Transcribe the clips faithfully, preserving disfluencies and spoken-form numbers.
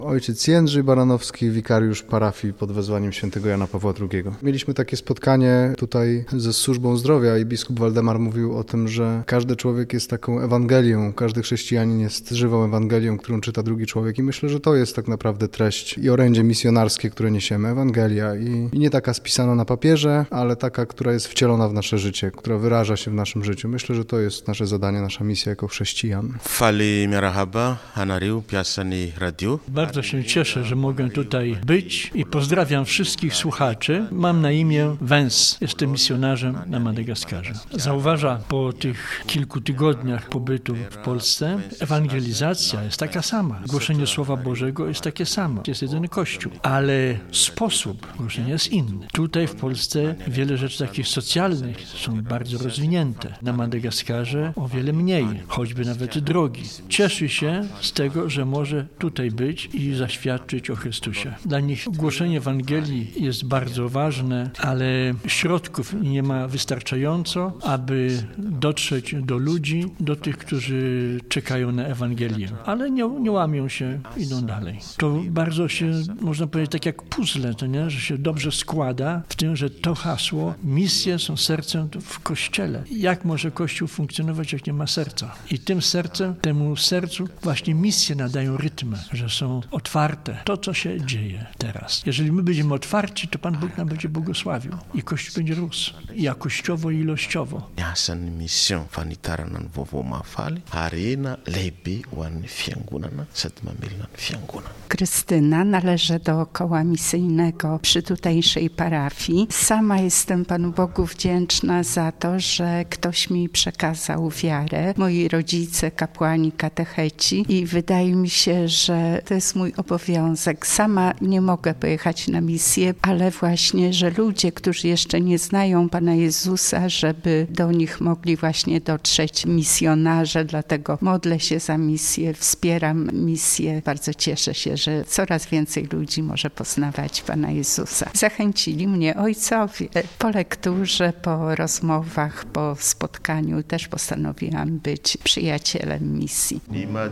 Ojciec Jędrzej Baranowski, wikariusz parafii pod wezwaniem świętego Jana Pawła drugiego. Mieliśmy takie spotkanie tutaj ze służbą zdrowia i biskup Waldemar mówił o tym, że każdy człowiek jest taką Ewangelią, każdy chrześcijanin jest żywą Ewangelią, którą czyta drugi człowiek i myślę, że to jest tak naprawdę treść i orędzie misjonarskie, które niesiemy, Ewangelia i, i nie taka spisana na papierze, ale taka, która jest wcielona w nasze życie, która wyraża się w naszym życiu. Myślę, że to jest nasze zadanie, nasza misja jako chrześcijan. Fali miarahaba, anariu, piasani radio. Bardzo się cieszę, że mogę tutaj być i pozdrawiam wszystkich słuchaczy. Mam na imię Wens, jestem misjonarzem na Madagaskarze. Zauważa po tych kilku tygodniach pobytu w Polsce, ewangelizacja jest taka sama. Głoszenie Słowa Bożego jest takie samo. Jest jedyny Kościół, ale sposób głoszenia jest inny. Tutaj w Polsce wiele rzeczy takich socjalnych są bardzo rozwinięte. Na Madagaskarze o wiele mniej, choćby nawet drogi. Cieszy się z tego, że może tutaj być i zaświadczyć o Chrystusie. Dla nich głoszenie Ewangelii jest bardzo ważne, ale środków nie ma wystarczająco, aby dotrzeć do ludzi, do tych, którzy czekają na Ewangelię. Ale nie, nie łamią się, idą dalej. To bardzo się, można powiedzieć, tak jak puzzle, to nie? Że się dobrze składa w tym, że to hasło, misje są sercem w Kościele. Jak może Kościół funkcjonować, jak nie ma serca? I tym sercem, temu sercu właśnie misje nadają rytm, że są otwarte. To, co się dzieje teraz. Jeżeli my będziemy otwarci, to Pan Bóg nam będzie błogosławił i Kościół będzie rósł. Jakościowo i ilościowo. Miasan'ny mission fanitarana ny vaovao mahafaly arena lehibe ho an'ny fiangonana sady mamelona ny fiangonana. Krystyna, należę do koła misyjnego przy tutejszej parafii. Sama jestem Panu Bogu wdzięczna za to, że ktoś mi przekazał wiarę. Moi rodzice, kapłani, katecheci i wydaje mi się, że to jest mój obowiązek. Sama nie mogę pojechać na misję, ale właśnie, że ludzie, którzy jeszcze nie znają Pana Jezusa, żeby do nich mogli właśnie dotrzeć misjonarze, dlatego modlę się za misję, wspieram misję. Bardzo cieszę się, że coraz więcej ludzi może poznawać Pana Jezusa. Zachęcili mnie ojcowie. Po lekturze, po rozmowach, po spotkaniu też postanowiłam być przyjacielem misji.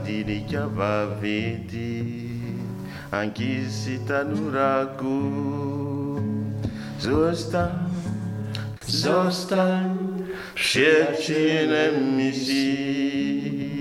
Zostań przyjacielem misji.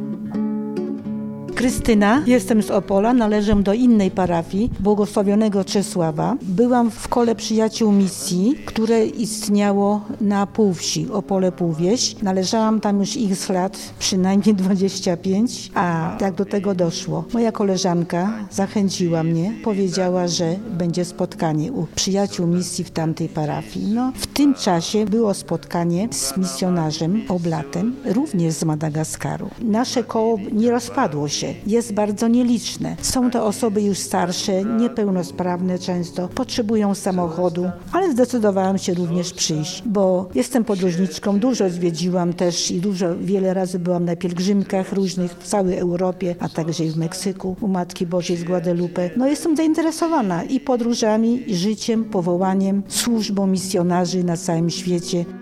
Krystyna, jestem z Opola, należę do innej parafii, błogosławionego Czesława. Byłam w kole przyjaciół misji, które istniało na Półwsi, Opole Półwieś. Należałam tam już x lat, przynajmniej dwadzieścia pięć, a jak do tego doszło? Moja koleżanka zachęciła mnie, powiedziała, że będzie spotkanie u przyjaciół misji w tamtej parafii. No, w tym czasie było spotkanie z misjonarzem Oblatem, również z Madagaskaru. Nasze koło nie rozpadło się. Jest bardzo nieliczne. Są to osoby już starsze, niepełnosprawne często, potrzebują samochodu, ale zdecydowałam się również przyjść, bo jestem podróżniczką, dużo zwiedziłam też i dużo, wiele razy byłam na pielgrzymkach różnych w całej Europie, a także i w Meksyku, u Matki Bożej z Guadalupe. No jestem zainteresowana i podróżami, i życiem, powołaniem, służbą misjonarzy na całym świecie.